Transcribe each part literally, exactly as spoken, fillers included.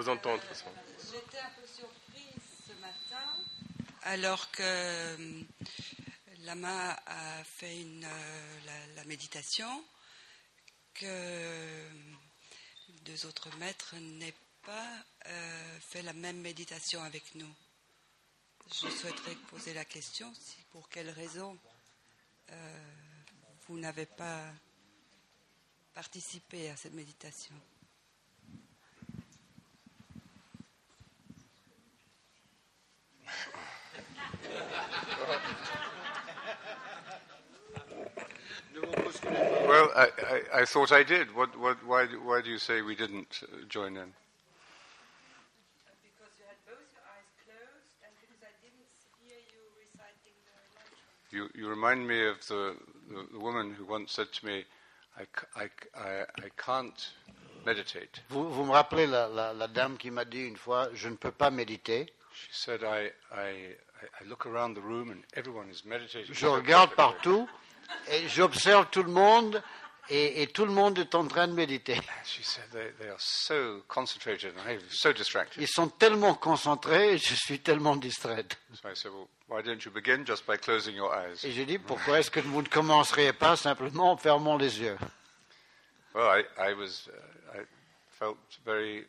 vous entend de toute façon. J'étais un peu surprise ce matin, alors que euh, Lama a fait une, euh, la, la méditation, que euh, deux autres maîtres n'aient pas euh, fait la même méditation avec nous. Je souhaiterais poser la question, si, pour quelle raison euh, vous n'avez pas participé à cette méditation. Well, I, I, I thought I did. What, what, why, why do you say we didn't join in? Because you had both your eyes closed and because I didn't hear you reciting the mantra. You, you remind me of the, the, the woman who once said to me, I, I, I, I can't meditate. Vous, vous me rappelez la, la, la dame qui m'a dit une fois, je ne peux pas méditer. She said, I, I, I look around the room and everyone is meditating. Je regarde partout et j'observe tout le monde et, et tout le monde est en train de méditer. She said, they, they are so concentrated and I'm so distracted. Ils sont tellement concentrés et je suis tellement distraite. So I said, well, why don't you begin just by closing your eyes? Et j'ai dit, pourquoi est-ce que vous ne commenceriez pas simplement en fermant les yeux? Well, I, I was, uh, I felt very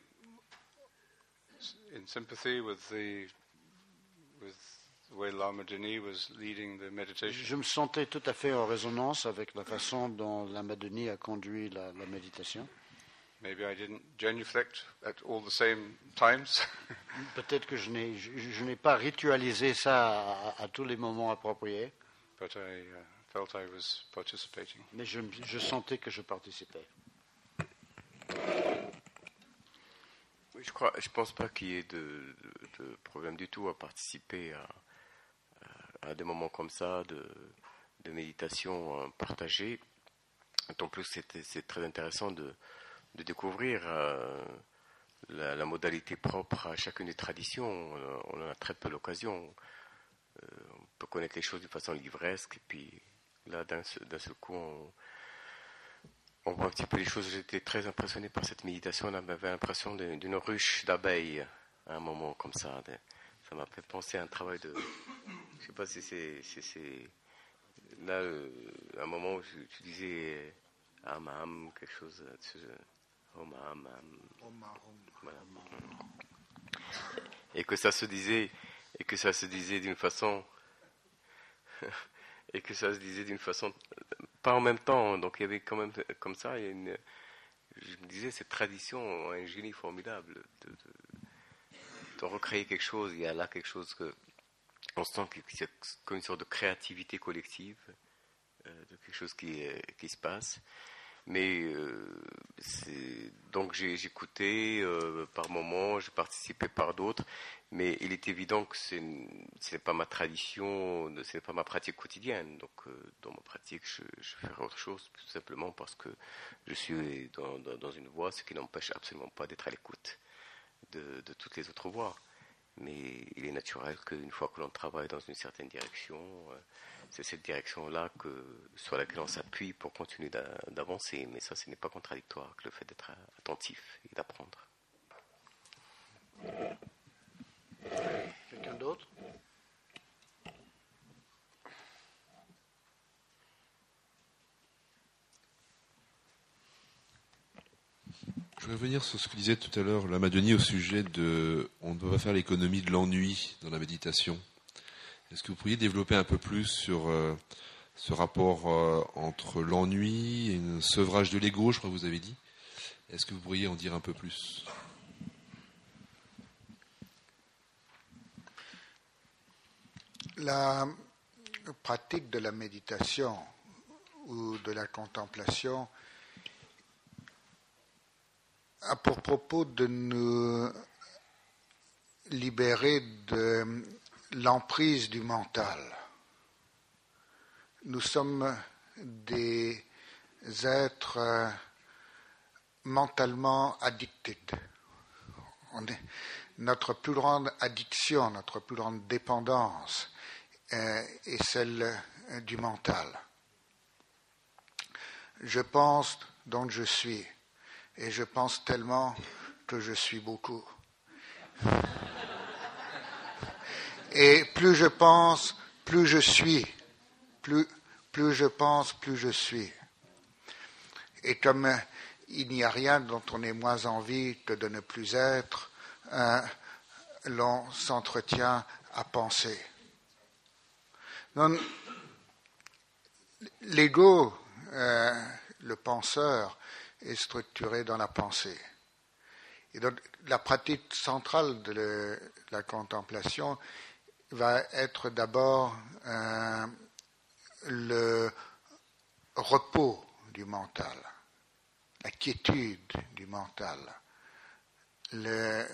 in sympathy with the, with the way Lama Denis was leading the meditation. Je me sentais tout à fait en résonance avec la façon dont Lama Denis a conduit la, la méditation. Maybe I didn't genuflect at all the same times. Peut-être que je n'ai, je, je n'ai pas ritualisé ça à, à tous les moments appropriés. But I uh, felt I was participating. Mais je, je sentais que je participais. Oui, je crois, je pense pas qu'il y ait de, de, de problème du tout à participer à, à, à des moments comme ça de, de méditation partagée. En plus, c'est, c'est très intéressant de, de découvrir euh, la, la modalité propre à chacune des traditions. On, on en a très peu l'occasion. Euh, on peut connaître les choses de façon livresque, et puis là, d'un, d'un seul coup, on, on voit un petit peu les choses. J'étais très impressionné par cette méditation. On avait l'impression d'une, d'une ruche d'abeilles à un moment comme ça. Ça m'a fait penser à un travail de... Je ne sais pas si c'est... Si c'est là, euh, à un moment où tu, tu disais Am Am, quelque chose... Om Am Am. Voilà. Et que ça se disait... Et que ça se disait d'une façon... et que ça se disait d'une façon... Pas en même temps, donc il y avait quand même comme ça, il y a une, je me disais, cette tradition a un génie formidable de, de, de recréer quelque chose. Il y a là quelque chose que on sent qu'il y a comme une sorte de créativité collective, euh, de quelque chose qui, qui se passe. Mais euh, c'est, donc j'ai, j'écoutais euh, par moments, j'ai participé par d'autres, mais il est évident que c'est, ce n'est pas ma tradition, ce n'est pas ma pratique quotidienne. Donc euh, dans ma pratique, je, je ferai autre chose, tout simplement parce que je suis dans, dans, dans une voie, ce qui n'empêche absolument pas d'être à l'écoute de, de toutes les autres voies. Mais il est naturel qu'une fois que l'on travaille dans une certaine direction, euh, c'est cette direction-là que, sur laquelle on s'appuie pour continuer d'avancer. Mais ça, ce n'est pas contradictoire avec le fait d'être attentif et d'apprendre. Quelqu'un d'autre? Je voudrais revenir sur ce que disait tout à l'heure Lama Denis au sujet de on ne peut pas faire l'économie de l'ennui dans la méditation. Est-ce que vous pourriez développer un peu plus sur euh, ce rapport euh, entre l'ennui et un sevrage de l'ego, je crois que vous avez dit. Est-ce que vous pourriez en dire un peu plus? La pratique de la méditation ou de la contemplation a pour propos de nous libérer de l'emprise du mental. Nous sommes des êtres mentalement addicted. On est, notre plus grande addiction, notre plus grande dépendance euh, est celle du mental. Je pense donc je suis, et je pense tellement que je suis beaucoup. Et plus je pense, plus je suis. Plus, plus je pense, plus je suis. Et comme euh, il n'y a rien dont on ait moins envie que de ne plus être, euh, l'on s'entretient à penser. Donc, l'ego, euh, le penseur, est structuré dans la pensée. Et donc, la pratique centrale de le, la contemplation va être d'abord euh, le repos du mental, la quiétude du mental, le,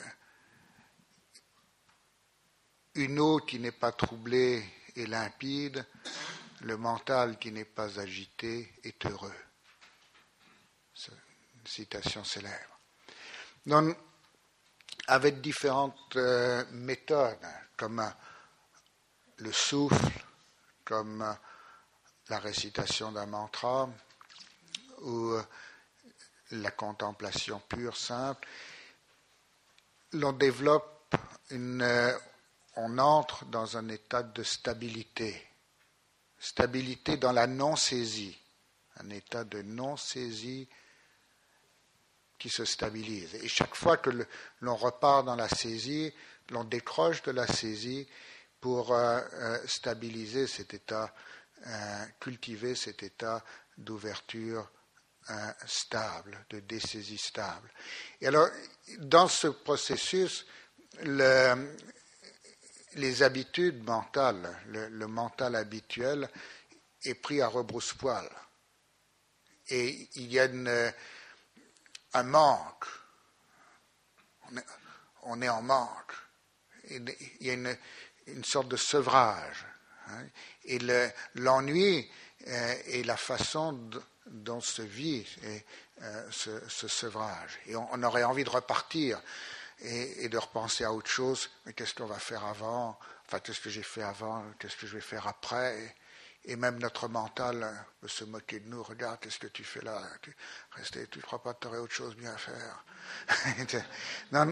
une eau qui n'est pas troublée et limpide, le mental qui n'est pas agité est heureux. C'est une citation célèbre. Donc, avec différentes euh, méthodes, comme euh, le souffle, comme euh, la récitation d'un mantra, ou euh, la contemplation pure, simple, l'on développe une... Euh, on entre dans un état de stabilité. Stabilité dans la non-saisie. Un état de non-saisie qui se stabilise. Et chaque fois que le, l'on repart dans la saisie, l'on décroche de la saisie pour euh, euh, stabiliser cet état, euh, cultiver cet état d'ouverture euh, stable, de dessaisie stable. Et alors, dans ce processus, le, les habitudes mentales, le, le mental habituel est pris à rebrousse-poil. Et il y a une, un manque. On est, on est en manque. Il y a une, une sorte de sevrage. Hein. Et le, l'ennui euh, est la façon de, dont se vit et, euh, ce, ce sevrage. Et on, on aurait envie de repartir et, et de repenser à autre chose. Mais qu'est-ce qu'on va faire avant ? Enfin, qu'est-ce que j'ai fait avant ? Qu'est-ce que je vais faire après ? Et même notre mental peut se moquer de nous. Regarde, qu'est-ce que tu fais là ? Tu restais, tu ne crois pas que tu aurais autre chose bien à faire ? Non,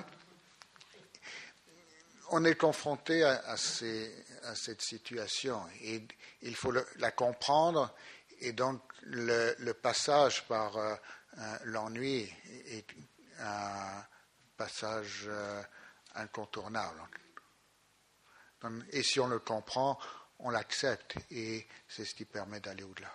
on est confronté à, à, ces, à cette situation et il faut le, la comprendre. Et donc, le, le passage par euh, euh, l'ennui est un passage euh, incontournable. Donc, et si on le comprend, on l'accepte et c'est ce qui permet d'aller au-delà.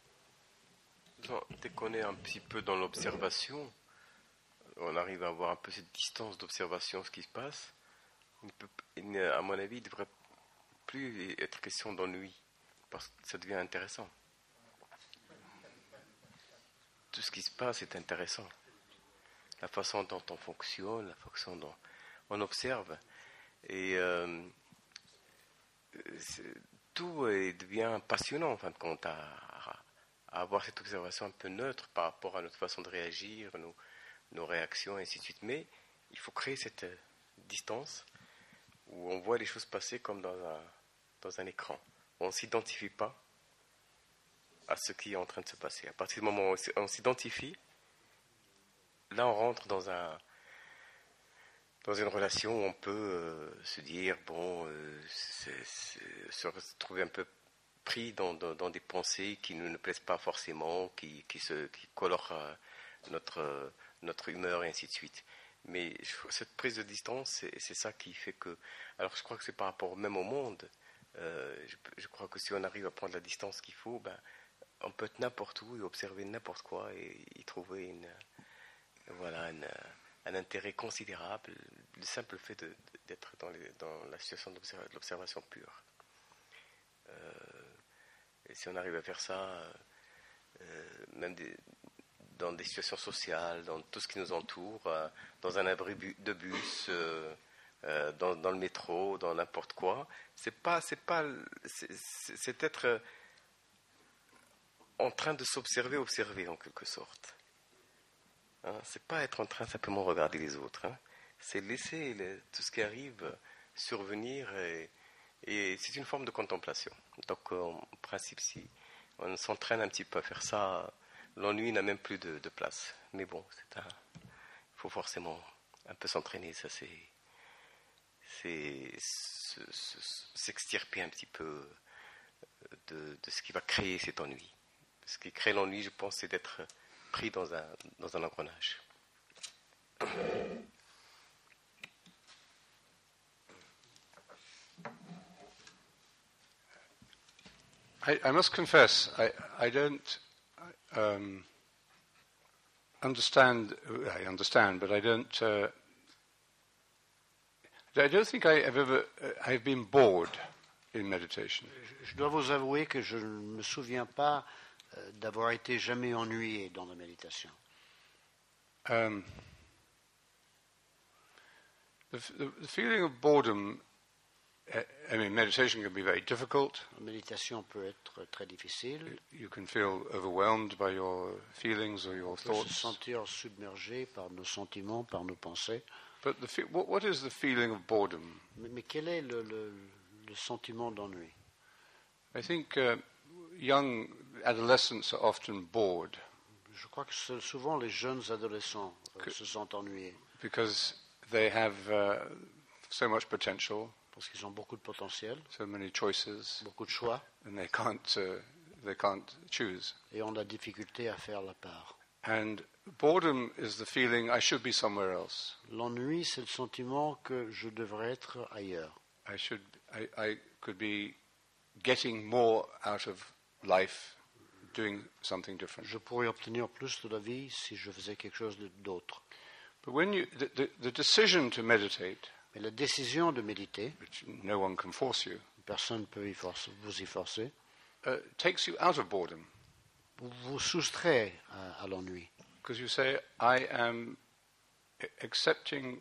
Dès qu'on est un petit peu dans l'observation, on arrive à avoir un peu cette distance d'observation, ce qui se passe. Il peut, il, à mon avis, il ne devrait plus être question d'ennui, parce que ça devient intéressant. Tout ce qui se passe est intéressant. La façon dont on fonctionne, la façon dont on observe. Et euh, tout est, devient passionnant, en fin de compte, à, à avoir cette observation un peu neutre par rapport à notre façon de réagir, nos, nos réactions, et ainsi de suite. Mais il faut créer cette distance où on voit les choses passer comme dans un, dans un écran. On ne s'identifie pas à ce qui est en train de se passer. À partir du moment où on s'identifie, là on rentre dans un dans une relation où on peut euh, se dire, bon, euh, c'est, c'est, se retrouver un peu pris dans, dans, dans des pensées qui ne nous plaisent pas forcément, qui, qui, se, qui colorent euh, notre, euh, notre humeur et ainsi de suite. Mais cette prise de distance, c'est, c'est ça qui fait que... Alors je crois que c'est par rapport même au monde. Euh, je, je crois que si on arrive à prendre la distance qu'il faut, ben, on peut être n'importe où et observer n'importe quoi et y trouver une, voilà, une, un intérêt considérable. Le simple fait de, d'être dans, les, dans la situation de l'observation pure. Euh, et si on arrive à faire ça, euh, même des... dans des situations sociales, dans tout ce qui nous entoure, euh, dans un abri bu- de bus, euh, euh, dans, dans le métro, dans n'importe quoi. C'est pas, c'est pas, c'est, c'est, c'est être euh, en train de s'observer, observer en quelque sorte. Hein, c'est pas être en train simplement de regarder les autres. Hein. C'est laisser les, tout ce qui arrive survenir et, et c'est une forme de contemplation. Donc, en principe, si on s'entraîne un petit peu à faire ça, l'ennui n'a même plus de, de place. Mais bon, c'est un, il faut forcément un peu s'entraîner. Ça, c'est, c'est se, se, s'extirper un petit peu de, de ce qui va créer cet ennui. Ce qui crée l'ennui, je pense, c'est d'être pris dans un, dans un engrenage. I, I must confess, I, I don't um, understand. I understand, but I don't. Uh, I don't think I have ever. Uh, I've been bored in meditation. Je dois vous avouer que je ne me souviens pas euh, d'avoir été jamais ennuyé dans la méditation. Um, the, the, the feeling of boredom. I mean, meditation can be very difficult. La méditation peut être très difficile. You can feel overwhelmed by your feelings or your On peut se thoughts. sentir submergé par nos sentiments, par nos pensées. But the fe- what, what is the feeling of boredom? Mais, mais quel est le, le, le sentiment d'ennui? I think uh, young adolescents are often bored Je crois que c'est souvent les jeunes adolescents euh, se sentent ennuyés because they have uh, so much potential, parce qu'ils ont beaucoup de potentiel, so many choices, beaucoup de choix, and they can't uh, they can't choose. et ont la difficulté à faire la part. And boredom is the feeling I should be somewhere else. L'ennui, c'est le sentiment que je devrais être ailleurs. I should I, I could be getting more out of life, doing something different. Je pourrais obtenir plus de la vie si je faisais quelque chose de- d'autre. But when you the, the, the decision to meditate, Mais la décision de méditer, which no one can force you, personne ne peut y forcer- vous y forcer, uh, takes you out of boredom. vous vous soustrait à, à l'ennui. Because you say, I am accepting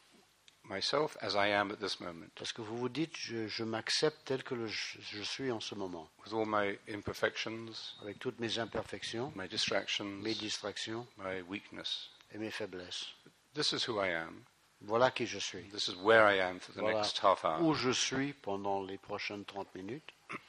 myself as I am at this moment, Parce que vous vous dites, je, je m'accepte tel que le- je, je suis en ce moment, with all my imperfections, avec toutes mes imperfections, my distractions, mes distractions my weakness. et mes faiblesses. This is who I am. Voilà qui je suis. This is where I am for the Voilà next half hour. où je suis pendant les prochaines trente minutes.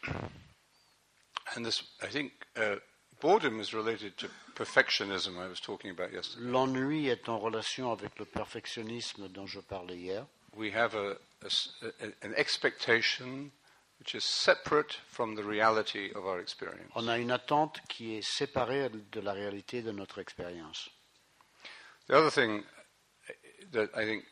And this, I think, uh, boredom is related to perfectionism I was talking about yesterday. L'ennui est en relation avec le perfectionnisme dont je parlais hier. We have a, a s- a- an expectation which is separate from the reality of our experience. On a une attente qui est séparée de la réalité de notre expérience. The other thing that I think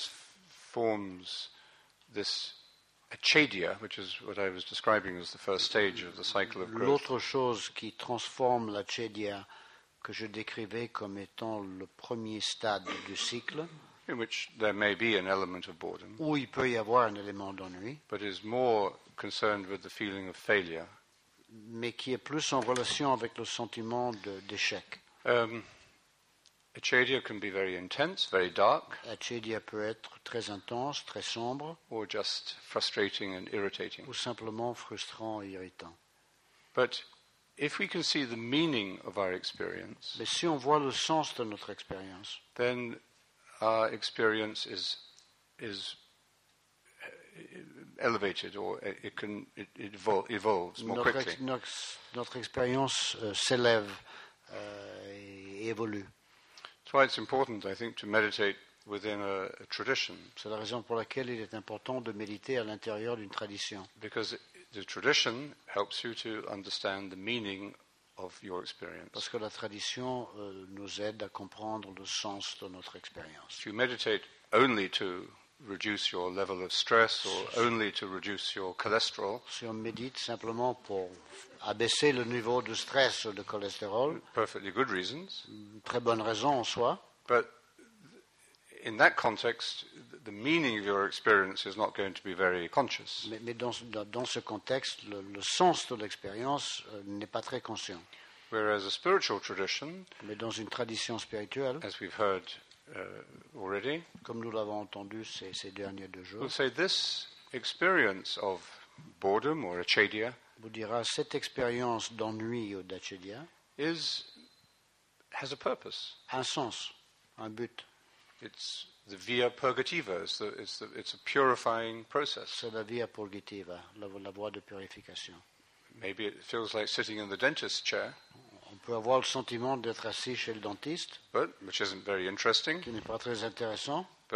transforms this achadia, which is what I was describing as the first stage of the cycle of growth, L'autre chose qui transforme la Chedia, que je décrivais comme étant le premier stade du cycle, in which there may be an element of boredom, où il peut y avoir un élément d'ennui, but is more concerned with the feeling of failure. mais qui est plus en relation avec le sentiment de- d'échec. Um, achadia can be very intense, very dark, La Chedia peut être très intense, très sombre, or just frustrating and irritating. ou simplement frustrant et irritant. But if we can see the meaning of our experience, Mais si on voit le sens de notre expérience, then our experience is is uh, elevated, or it can it, it evol- evolves more notre, quickly. ex- notre, notre expérience euh, s'élève euh, et évolue. That's why it's important, I think, to meditate within a, a tradition, C'est la raison pour laquelle il est important de méditer à l'intérieur d'une tradition. because the tradition helps you to understand the meaning of your experience. Parce que la tradition euh, nous aide à comprendre le sens de notre expérience. If you meditate only to reduce your level of stress or only to reduce your cholesterol, Si on médite simplement pour abaisser le niveau de stress ou de cholestérol, perfectly good reasons, une très bonne raison en soi, but in that context, the meaning of your experience is not going to be very conscious. mais, mais dans, ce- dans- dans ce contexte, le, le sens de l'expérience euh, n'est pas très conscient. Whereas a spiritual tradition, Mais dans une tradition spirituelle, as we've heard uh, already, comme nous l'avons entendu ces, ces derniers deux jours, will say this experience of boredom or achadia vous dira cette expérience d'ennui ou d'achedia is has a purpose. a un sens, un but. It's the via purgativa. It's, the, it's, the, it's a purifying process. C'est la via purgativa, la, la voie de purification. Maybe it feels like sitting in the dentist's chair, On peut avoir le sentiment d'être assis chez le dentiste, but which isn't very interesting. qui n'est pas très intéressant, But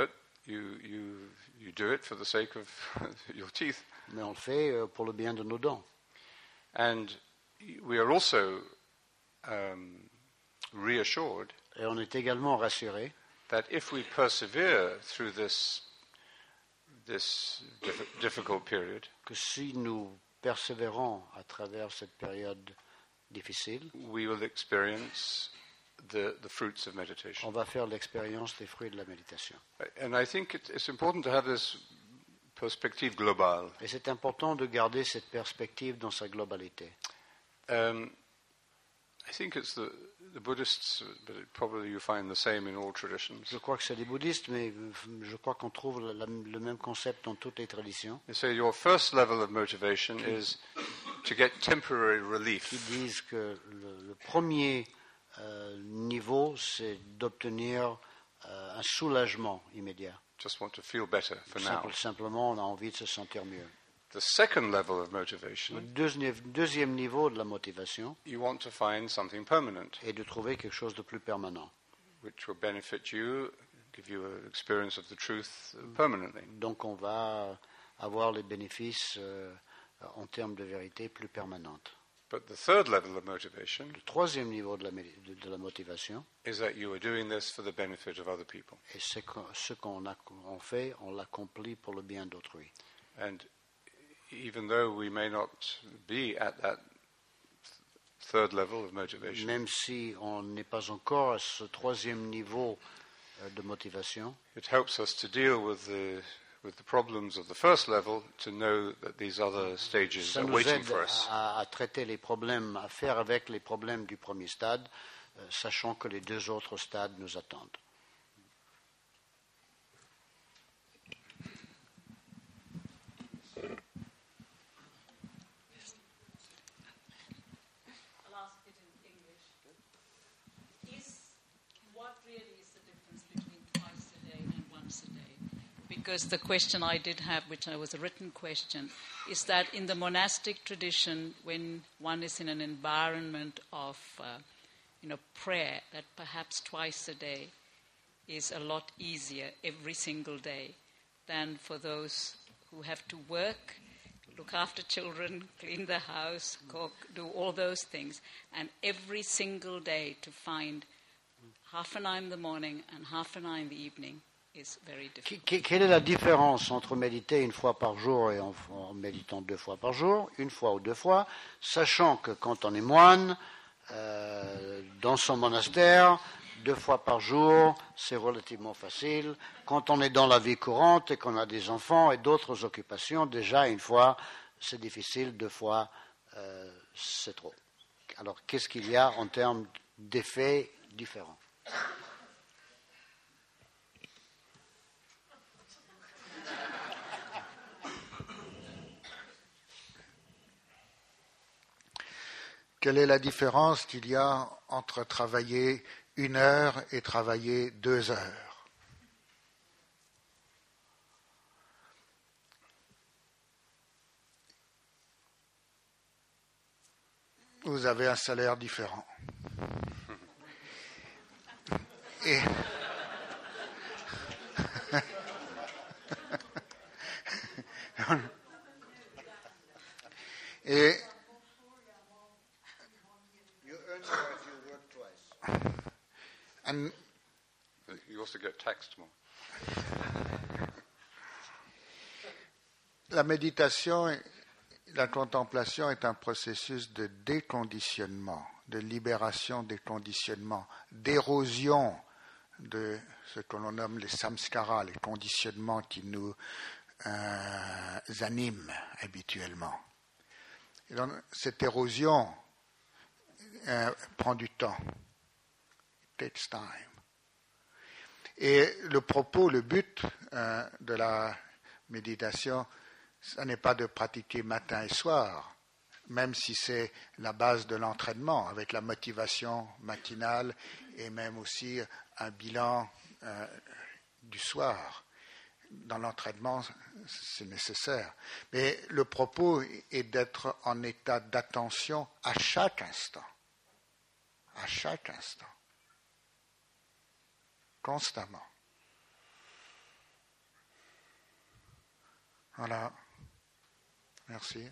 you, you, you do it for the sake of your teeth. Mais on le fait euh, pour le bien de nos dents. And we are also um, reassured Et on est également rassuré that if we persevere through this, this diff- difficult period, que si nous persévérons à travers cette période difficile, we will experience the, the fruits of meditation. on va faire l'expérience des fruits de la méditation. And I think it, it's important to have this perspective global. Et c'est important de garder cette perspective dans sa globalité. Um, I think it's the, the Buddhists, but it, probably you find the same in all traditions. Je crois que c'est des bouddhistes, mais je crois qu'on trouve la- la- le même concept dans toutes les traditions, They say your first level of motivation is to get temporary qui relief. disent que le, le premier euh, niveau, c'est d'obtenir euh, un soulagement immédiat. Just want to feel better for now. Simple- simplement, on a envie de se sentir mieux. The second level of Le motivation, deuxième, deuxième niveau de la motivation you want to find something permanent, est de trouver quelque chose de plus permanent. which will benefit you, give you an experience of the truth permanently. Donc on va avoir les bénéfices euh, en termes de vérité plus permanentes. But the third level of motivation Le troisième niveau de la, mé- de- de la motivation, is that you are doing this for the benefit of other people. et c'est que- ce qu'on a- on fait, on l'accomplit pour le bien d'autrui. And even though we may not be at that third level of motivation, Même si on n'est pas encore à ce troisième niveau euh, de motivation, it helps us to deal with the with the problems of the first level to know that these other stages ça are nous waiting aide for us. à, à traiter les problèmes, à faire avec les problèmes du premier stade, euh, sachant que les deux autres stades nous attendent. I'll ask it in English. Is what really is the difference between twice a day and once a day? Because the question I did have, which was a written question, is that in the monastic tradition, when one is in an environment of, uh, you know, prayer, that perhaps twice a day is a lot easier every single day than for those who have to work, look after children, clean the house, cook, do all those things. And every single day to find half an hour in the morning and half an hour in the evening is very difficult. Qu- Quelle est la différence entre méditer une fois par jour et en, en méditant deux fois par jour, une fois ou deux fois, sachant que quand on est moine, euh, dans son monastère, deux fois par jour, c'est relativement facile. Quand on est dans la vie courante et qu'on a des enfants et d'autres occupations, déjà une fois, c'est difficile, deux fois, euh, c'est trop. Alors, qu'est-ce qu'il y a en termes d'effets différents ? Quelle est la différence qu'il y a entre travailler une heure et travailler deux heures? Vous avez un salaire différent. Et, et and You also get taxed more. la méditation, et la contemplation est un processus de déconditionnement, de libération des conditionnements, d'érosion de ce que l'on nomme les samskaras, les conditionnements qui nous euh, animent habituellement. Et donc, cette érosion euh, prend du temps. It takes time. Et le propos, le but euh, de la méditation, ce n'est pas de pratiquer matin et soir, même si c'est la base de l'entraînement, avec la motivation matinale et même aussi un bilan euh, du soir. Dans l'entraînement, c'est nécessaire. Mais le propos est d'être en état d'attention à chaque instant. À chaque instant. constamment. Voilà. Merci.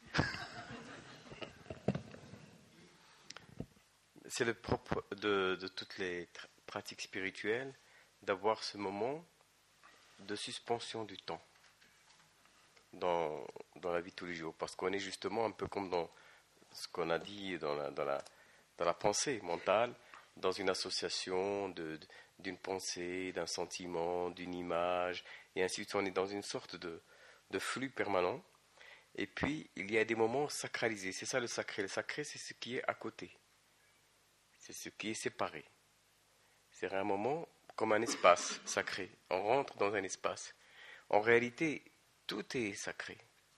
C'est le propre de, de toutes les tra- pratiques spirituelles d'avoir ce moment de suspension du temps dans, dans la vie de tous les jours. Parce qu'on est justement un peu comme dans ce qu'on a dit dans la, dans la, dans la pensée mentale, dans une association de, de, d'une pensée, d'un sentiment, d'une image, et ainsi de suite. On est dans une sorte de, de flux permanent. Et puis, il y a des moments sacralisés. C'est ça le sacré. Le sacré, c'est ce qui est à côté. C'est ce qui est séparé. C'est un moment comme un espace sacré. On rentre dans un espace. En réalité, tout est sacré.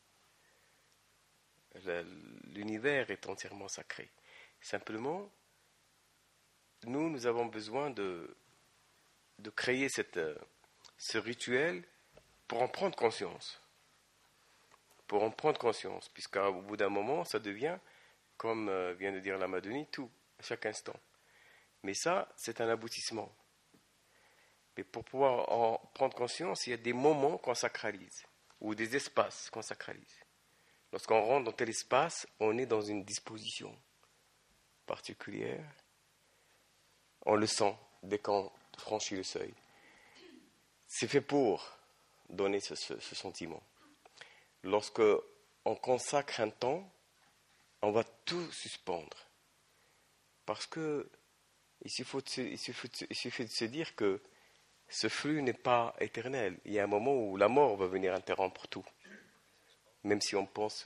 L'univers est entièrement sacré. Simplement, nous, nous avons besoin de, de créer cette, ce rituel pour en prendre conscience. Pour en prendre conscience, puisqu'au bout d'un moment, ça devient, comme euh, vient de dire la Madoni, tout, à chaque instant. Mais ça, c'est un aboutissement. Mais pour pouvoir en prendre conscience, il y a des moments qu'on sacralise, ou des espaces qu'on sacralise. Lorsqu'on rentre dans tel espace, on est dans une disposition particulière. On le sent dès qu'on franchit le seuil. C'est fait pour donner ce, ce, ce sentiment. Lorsque on consacre un temps, on va tout suspendre. Parce que il suffit de se, il suffit de, il suffit de se dire que ce flux n'est pas éternel. Il y a un moment où la mort va venir interrompre tout. Même si on pense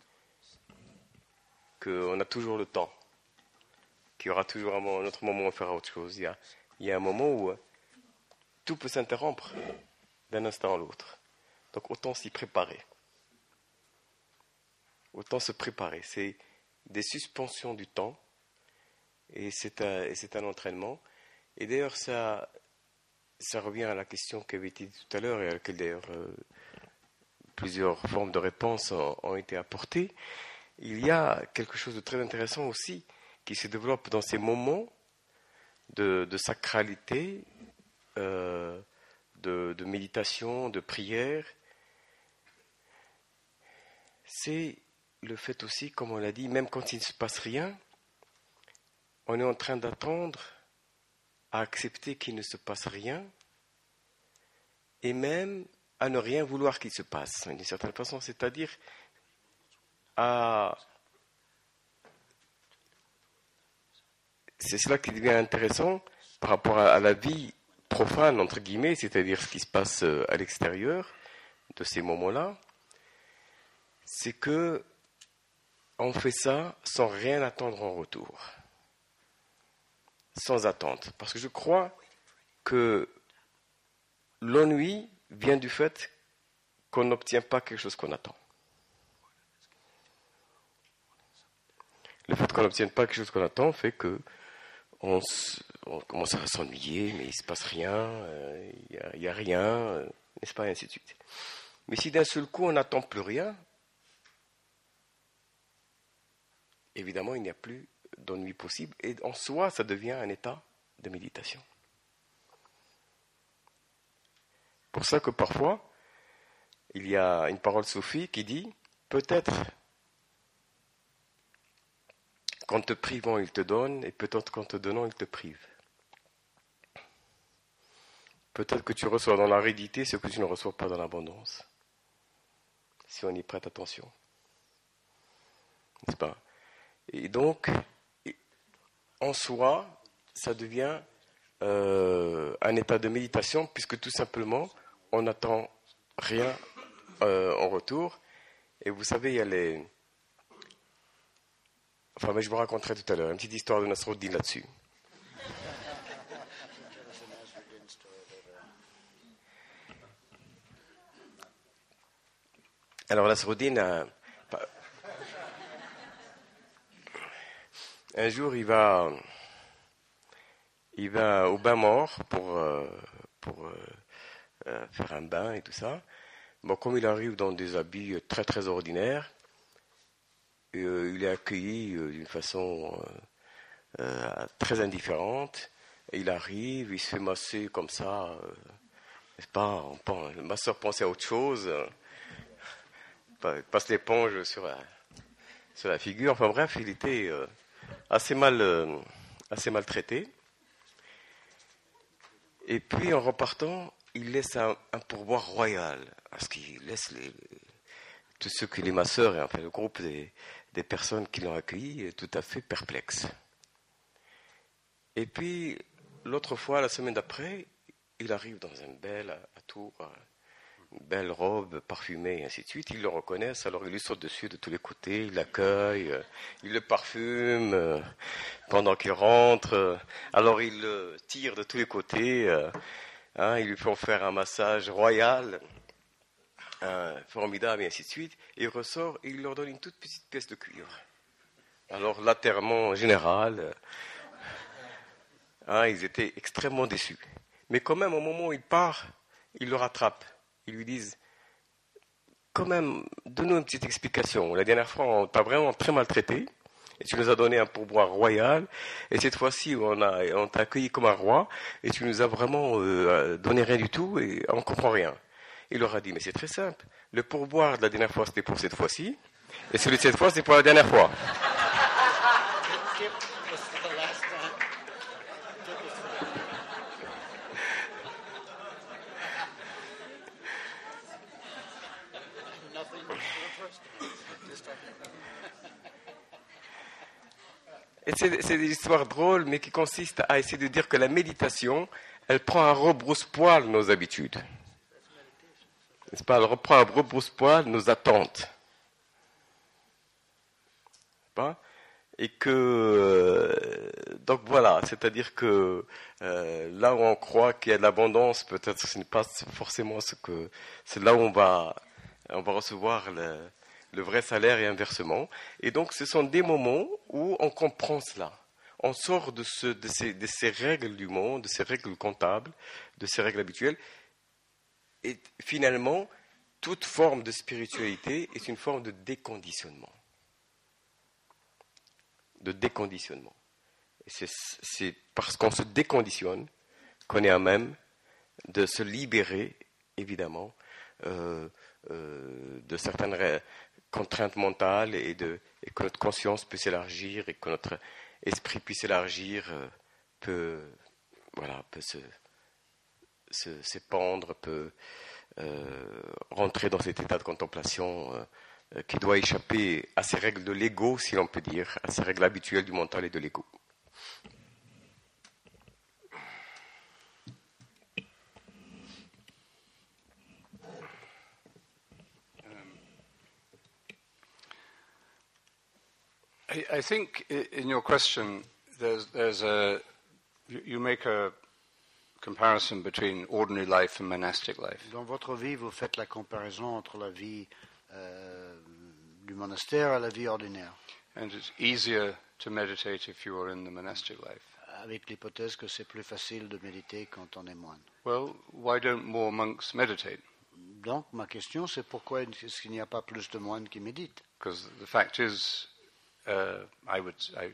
qu'on a toujours le temps, qu'il y aura toujours un, moment, un autre moment où on fera autre chose. Il y a, il y a un moment où tout peut s'interrompre d'un instant à l'autre. Donc autant s'y préparer. Autant se préparer. C'est des suspensions du temps et c'est un, et c'est un entraînement. Et d'ailleurs, ça, ça revient à la question qui avait été dite tout à l'heure et à laquelle d'ailleurs euh, plusieurs formes de réponses ont, ont été apportées. Il y a quelque chose de très intéressant aussi qui se développe dans ces moments de, de sacralité, euh, de, de méditation, de prière. C'est le fait aussi, comme on l'a dit, même quand il ne se passe rien, on est en train d'attendre à accepter qu'il ne se passe rien et même à ne rien vouloir qu'il se passe, d'une certaine façon, c'est-à-dire à... C'est cela qui devient intéressant par rapport à la vie profane, entre guillemets, c'est-à-dire ce qui se passe à l'extérieur de ces moments-là, c'est que on fait ça sans rien attendre en retour. Sans attente. Parce que je crois que l'ennui vient du fait qu'on n'obtient pas quelque chose qu'on attend. Le fait qu'on n'obtienne pas quelque chose qu'on attend fait que on, se, on commence à s'ennuyer, mais il ne se passe rien, euh, il n'y a, a rien, euh, n'est-ce pas, et ainsi de suite. Mais si d'un seul coup on n'attend plus rien, évidemment il n'y a plus d'ennui possible, et en soi ça devient un état de méditation. Pour ça que parfois, il y a une parole soufie qui dit, peut-être qu'en te privant, il te donne, et peut-être qu'en te donnant, il te prive. Peut-être que tu reçois dans l'aridité ce que tu ne reçois pas dans l'abondance. Si on y prête attention. N'est-ce pas ? Et donc, en soi, ça devient euh, un état de méditation, puisque tout simplement, on n'attend rien euh, en retour. Et vous savez, il y a les... Enfin, mais je vous raconterai tout à l'heure une petite histoire de Nasruddin là-dessus. Alors, Nasruddin, a... un jour, il va, il va au bain mort pour, euh, pour euh, faire un bain et tout ça. Bon, comme il arrive dans des habits très très ordinaires, euh, il est accueilli euh, d'une façon euh, euh, très indifférente. Et il arrive, il se fait masser comme ça, euh, n'est-ce pas? On pense, le masseur pensait à autre chose. il passe l'éponge sur la, sur la figure. Enfin bref, il était euh, assez mal, euh, assez maltraité. Et puis en repartant, il laisse un, un pourboire royal, parce qu'il laisse les, tous ceux qui les masseurs et enfin le groupe des, des personnes qui l'ont accueilli tout à fait perplexes. Et puis l'autre fois, la semaine d'après, il arrive dans une belle à Tours, une belle robe parfumée et ainsi de suite. Ils le reconnaissent, alors il lui saute dessus de tous les côtés, il l'accueille, il le parfume pendant qu'il rentre. Alors il le tire de tous les côtés, hein, ils lui font faire un massage royal, hein, formidable et ainsi de suite. Et il ressort et il leur donne une toute petite pièce de cuivre. Alors l'atterrement général, hein, ils étaient extrêmement déçus. Mais quand même, au moment où il part, ils le rattrapent. Ils lui disent, quand même, donne-nous une petite explication. La dernière fois, on t'a vraiment très maltraité, et tu nous as donné un pourboire royal, et cette fois-ci, on, a, on t'a accueilli comme un roi, et tu nous as vraiment euh, donné rien du tout, et on ne comprend rien. Il leur a dit, mais c'est très simple. Le pourboire de la dernière fois, c'était pour cette fois-ci, et celui de cette fois, c'est pour la dernière fois. Et c'est, c'est des histoires drôles, mais qui consistent à essayer de dire que la méditation, elle prend à rebrousse-poil nos habitudes. N'est-ce pas ? Elle reprend à rebrousse-poil nos attentes. Pas ? Et que, euh, donc voilà, c'est-à-dire que euh, là où on croit qu'il y a de l'abondance, peut-être ce n'est pas forcément ce que, c'est là où on va, on va recevoir le, le vrai salaire et inversement. Et donc, ce sont des moments où on comprend cela. On sort de, ce, de, ces, de ces règles du monde, de ces règles comptables, de ces règles habituelles. Et finalement, toute forme de spiritualité est une forme de déconditionnement. De déconditionnement. Et c'est, c'est parce qu'on se déconditionne qu'on est à même de se libérer, évidemment, euh, euh, de certaines ré- contraintes mentales et, de, et que notre conscience peut s'élargir et que notre esprit puisse s'élargir, euh, peut, voilà, peut se, se, s'épandre, peut euh, rentrer dans cet état de contemplation euh, qui doit échapper à ces règles de l'ego, si l'on peut dire, à ces règles habituelles du mental et de l'ego. I, I think in your question, there's, there's a, you make a comparison between ordinary life and monastic life. Dans votre vie, vous faites la comparaison entre la vie euh, du monastère et la vie ordinaire. And it's easier to meditate if you are in the monastic life. Avec l'hypothèse que c'est plus facile de méditer quand on est moine. Well, why don't more monks meditate? Donc, ma question, c'est pourquoi est-ce qu'il n'y a pas plus de moines qui méditent? Because the fact is, uh, I would, I,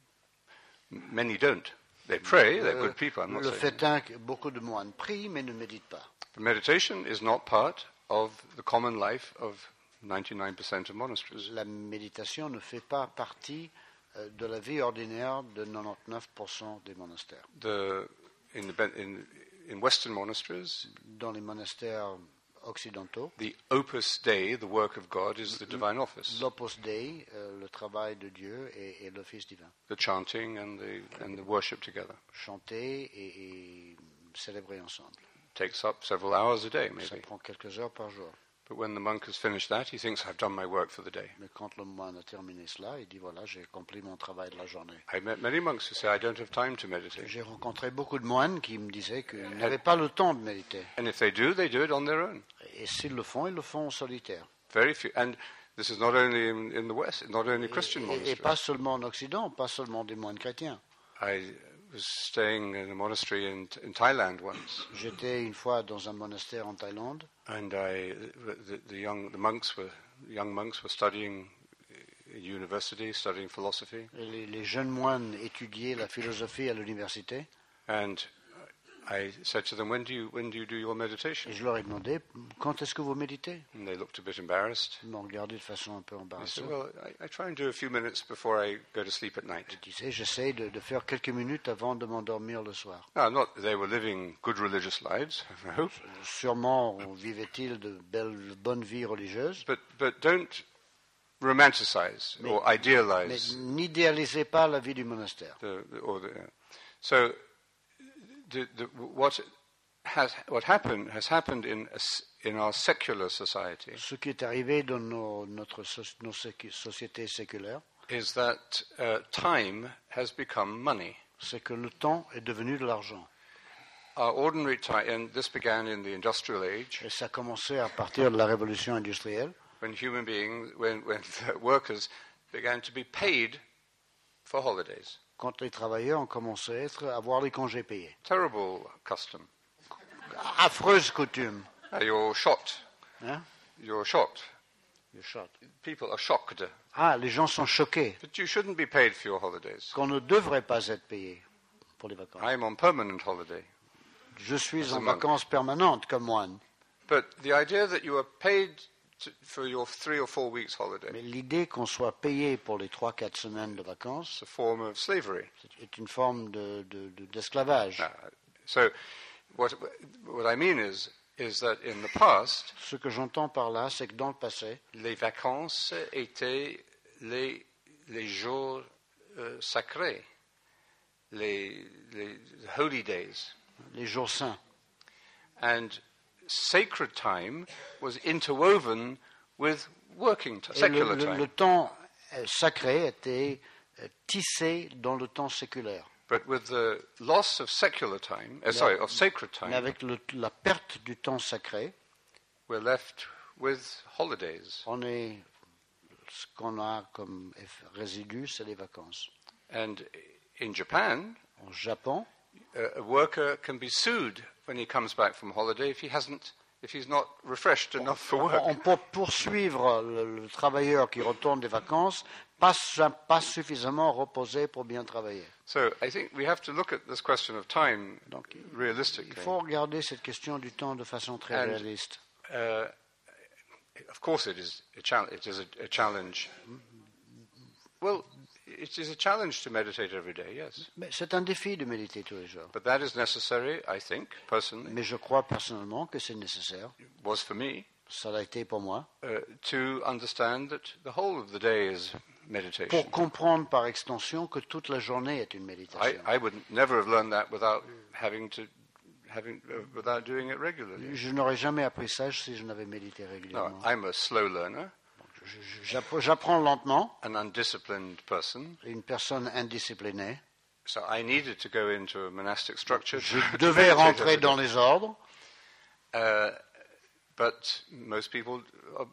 many don't. They pray, they're good people. I'm not Le saying fait est que beaucoup de moines prient, mais ne méditent pas. But meditation is not part of the common life of ninety-nine percent of monasteries. La méditation ne fait pas partie euh, de la vie ordinaire de quatre-vingt-dix-neuf pour cent des monastères. The, in, the, in, in Western monasteries, Dans les monastères occidentaux, the opus dei, the work of God, is the divine office. l'opus dei, euh, le travail de Dieu et, et l'office divin. The chanting and the, and the worship together. Chanter et, et célébrer ensemble. Takes up several hours a day, Ça maybe. prend quelques heures par jour. But when the monk has finished that, he thinks, I've done my work for the day. Mais quand le moine a terminé cela, il dit voilà, j'ai accompli mon travail de la journée. I met many monks who say, I don't have time to meditate. J'ai rencontré beaucoup de moines qui me disaient qu'ils n'avaient pas le temps de méditer. And if they do, they do it on their own. Et s'ils le font, ils le font en solitaire. Very few. And this is not only in, in the West, not only Christian Et, et monasteries. pas seulement en Occident, pas seulement des moines chrétiens. I was staying in a monastery in, in Thailand once, J'étais une fois dans un monastère en Thaïlande, and I, the, the young, the monks were, young monks were studying at university, studying philosophy, et les, les jeunes moines étudiaient la philosophie à l'université. and I said to them, when do you, when do you do your meditation? Et je leur ai demandé, quand est-ce que vous méditez? And they looked a bit embarrassed. Ils m'ont regardé de façon un peu They embarrassée. said, well, I, I try and do a few minutes before I go to sleep at night. Je disais, j'essaie de, de faire quelques minutes avant de m'endormir le soir. Now, not they were living good religious lives, I hope, Sûrement vivaient-ils de belles, bonnes vies religieuses, but, but don't romanticize Mais- or mais idealize n'idéalisez pas la vie du monastère. the, or the, uh, so the, the, what has what happened has happened in a s in our secular society Ce qui est arrivé dans nos, notre, soci- nos sécu- sociétés séculaires, is that uh, time has become money. c'est que le temps est devenu de l'argent. Our ordinary time, and this began in the industrial age, Et ça a commencé à partir de la révolution industrielle, when human beings, when, when the workers began to be paid for holidays. quand les travailleurs ont commencé à, être, à avoir les congés payés. Terrible custom. Affreuse coutume. Uh, you're shocked. Hein? You're shocked. Le shot. People are shocked. Ah, les gens sont choqués But you shouldn't be paid for your holidays. qu'on ne devrait pas être payé pour les vacances. I'm on permanent holiday. Je suis As a en monk. vacances permanentes comme moine. But the idea that you are paid to, for your three or four weeks holiday Mais l'idée qu'on soit payé pour les trois quatre semaines de vacances is a form of slavery. est une forme de, de- de- d'esclavage. Uh, so what, what I mean is, is that in the past, Ce que j'entends par là, c'est que dans le passé, les vacances étaient les, les jours euh, sacrés, les, les holy days. les jours saints, And sacred time was interwoven with working time, et le, secular le- time. le temps euh, sacré était euh, tissé dans le temps séculaire. But with the loss of secular time, uh, sorry, of sacred Mais time, avec le- la perte du temps sacré, we're left with holidays. on est, ce qu'on a comme eff- résidu, c'est les vacances. And in Japan, Au Japon, a, a worker can be sued when he comes back from holiday if he hasn't, if he's not refreshed enough for work. on peut poursuivre le, le travailleur qui retourne des vacances, pas, su- pas suffisamment reposé pour bien travailler. So I think we have to look at this question of time Donc, il realistically. faut regarder cette question du temps de façon très And- réaliste. Uh, of course, it is a challenge. It is a, a challenge. Well, it is a challenge to meditate every day, yes. Mais c'est un défi de méditer tous les jours. But that is necessary, I think, personally, Mais je crois personnellement que c'est nécessaire, was for me, ça l'a été pour moi, uh, to understand that the whole of the day is meditation. pour comprendre par extension que toute la journée est une I, méditation. I would never have learned that without having to, having, uh, without doing it regularly. Je n'aurais jamais appris ça si je n'avais médité No, régulièrement. I'm a slow learner, Je- je- j'appre- J'apprends lentement, an undisciplined person, une personne indisciplinée. so I needed to go into a monastic structure. Je to devais meditate rentrer every day. dans les ordres, Uh, but most people uh,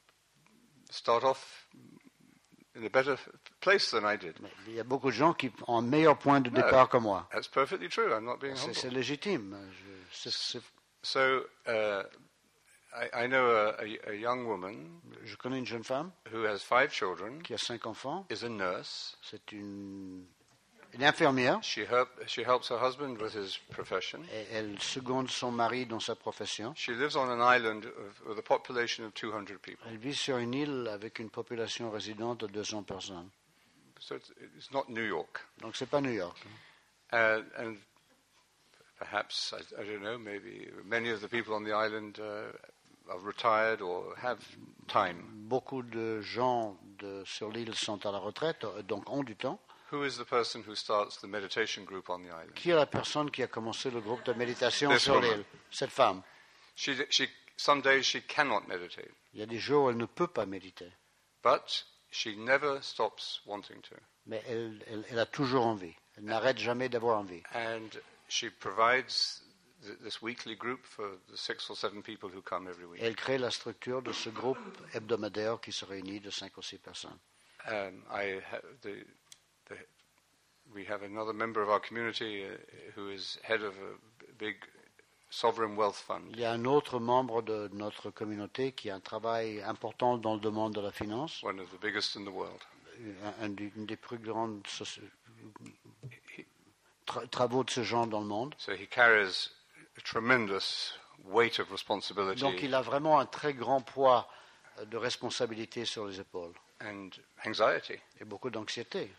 start off in a better place than I did. mais il y a beaucoup de gens qui ont un meilleur point de No. départ que moi. That's perfectly true. I'm not being C'est humble. c'est légitime. Je, c'est- c'est- So uh, I, I know a, a, a young woman je connais une jeune femme who has five children, qui a cinq enfants. is a nurse. C'est une, une infirmière. She, help, she helps her husband with his profession. Et elle seconde son mari dans sa profession. She lives on an island of, with a population of two hundred people. Elle vit sur une île avec une population résidente de deux cents personnes. So it's, it's not New York. Donc c'est pas New York. Uh, and perhaps, I, I don't know, maybe many of the people on the island uh, are retired or have time. Beaucoup de gens de, sur l'île sont à la retraite, euh, donc ont du temps. Who is the person who starts the meditation group on the island? Qui est la personne qui a commencé le groupe de méditation This sur woman. l'île? Cette femme. She, she, some days she cannot meditate, Il y a des jours où elle ne peut pas méditer, but she never stops wanting to. mais elle, elle- elle a toujours envie. Elle n'arrête jamais d'avoir envie. And she provides th- this weekly group for the six or seven people who come every week. Elle crée la structure de ce groupe hebdomadaire qui se réunit de cinq ou six personnes. Um, I ha- the, the, we have another member of our community uh, who is head of a b- big sovereign wealth fund. Il y a un autre membre de notre communauté qui a un travail important dans le domaine de la finance, One of the biggest in the world. un- un des- une des plus grandes soci- tra- travaux de ce genre dans le monde. So he carries a tremendous weight of responsibility Donc il a vraiment un très grand poids euh, de responsabilité sur les épaules and anxiety. et beaucoup d'anxiété.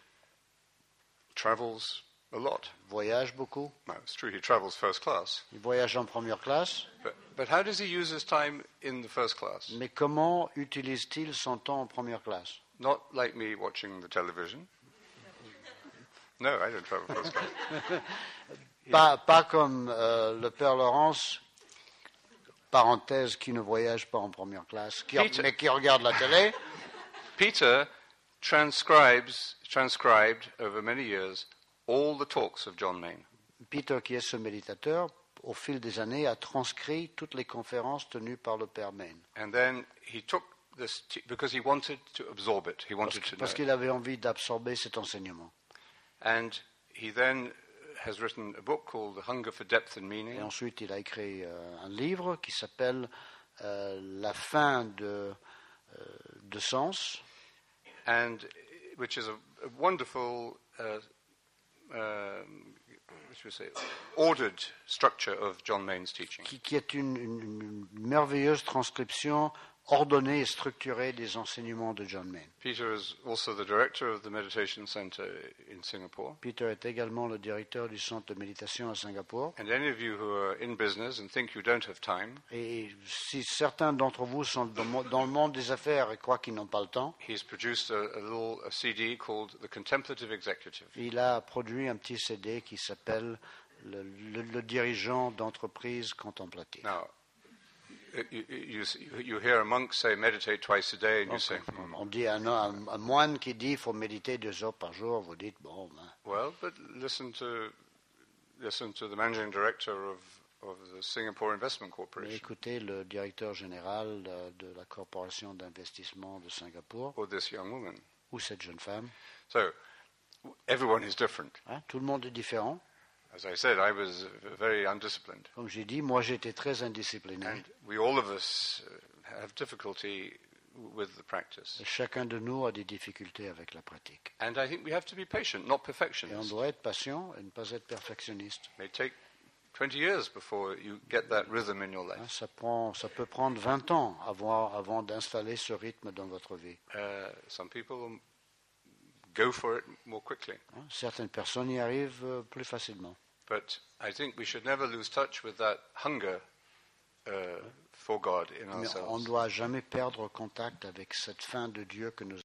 Travels a lot. Il voyage beaucoup. No, it's true, he travels first class. Il voyage en première classe. But, but how does he use his time in the first class? Mais comment utilise-t-il son temps en première classe? Not like me watching the television. No, I don't travel first class. Pas, pas comme euh, le père Laurence, parenthèse, qui ne voyage pas en première classe, qui, Peter- mais qui regarde la télé. Peter transcribes, transcribed over many years all the talks of John Main. Peter, qui est ce méditateur, au fil des années, a transcrit toutes les conférences tenues par le père Main. And then he took this, t- because he wanted to absorb it, he Parce, wanted to know. parce qu'il avait envie d'absorber cet enseignement. And he then has written a book called The Hunger for Depth and Meaning. Et ensuite, il a écrit euh, un livre qui s'appelle euh, La fin de, euh, de sens, and which is a, a wonderful, uh, um, what should we say, ordered structure of John Main's teaching. qui, qui est une, une- une merveilleuse transcription ordonnée et structurée des enseignements de John Main. Peter is also the director of the Meditation Center in Singapore. Peter est également le directeur du centre de méditation à Singapour. And any of you who are in business and think you don't have time, Et si certains d'entre vous sont dans, mo- dans le monde des affaires et croient qu'ils n'ont pas le temps, he's produced a, a little a C D called The Contemplative Executive. il a produit un petit C D qui s'appelle le, le- le dirigeant d'entreprise contemplative. Now, you, you, you hear a monk say meditate twice a day, and you Donc, say, hmm, on dit à un, un- un moine qui dit qu'il faut méditer deux heures par jour, vous dites, bon, ben, well, but listen to listen to the managing director of, of the Singapore Investment mais Corporation, écoutez le directeur général de, de la corporation d'investissement de Singapour, or this young woman. ou cette jeune femme. So everyone is different. Hein, tout le monde est différent. As I said, I was uh, very undisciplined, Comme j'ai dit, moi j'étais très indiscipliné. and we all of us uh, have difficulty with the practice. Chacun de nous a des difficultés avec la pratique. And I think we have to be patient, not Et on perfectionists. doit être patient et ne pas être perfectionniste. It may take twenty years before you get that rhythm in your Hein, life. ça, prend, ça peut prendre vingt ans avant, avant d'installer ce rythme dans votre vie. Uh, some people go for it more quickly. Hein, certaines personnes y arrivent euh, plus facilement. But I think we should never lose touch with that hunger uh, for God in Mais on ne ourselves. doit jamais perdre contact avec cette fin de Dieu que nous